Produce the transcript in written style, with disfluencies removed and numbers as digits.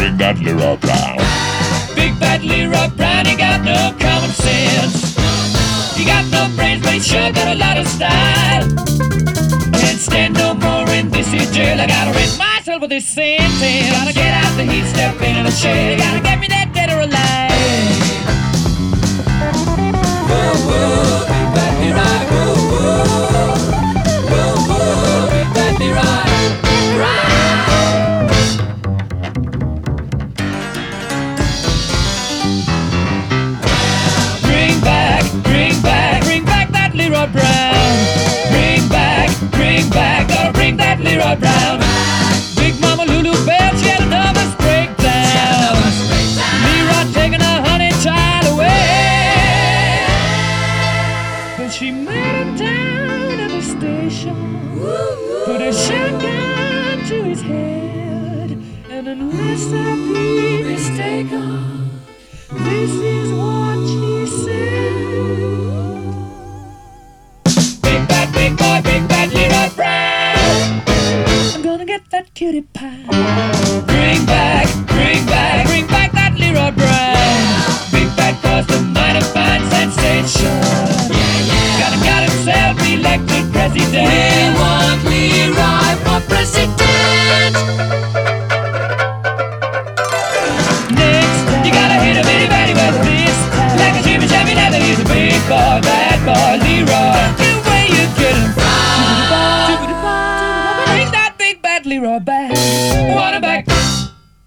bring that Leroy Brown. Big bad Leroy Brown, he got no common sense. He got no brains, but he sure got a lot of style. Can't stand no more in this here jail. I gotta rid myself of this sentence. Gotta get out the heat, step into the shade. Gotta get me that dead or alive. Whoa, whoa, big bad Leroy, whoa, whoa. Whoa, whoa, big bad Leroy. Bring back that Leroy Brown. Bring back, gotta bring that Leroy Brown. Big Mama Lulu Bell, she had a nervous breakdown. Leroy taking her honey child away. But she met him down at the station, put a shotgun to his head, and unless I be mistaken, this is what she said. Big boy, big bad Leroy Brown, I'm gonna get that cutie pie. Bring back that Leroy Brown. Big bad caused a mighty fine sensation. Got himself elected president. We want Leroy for president. Next, you gotta hit a bitty batty with this time. Like a Jimmy Shabby leather, he's a big boy, bad boy, Leroy. The way you get him from. Bring that big bad Leroy back. Want him back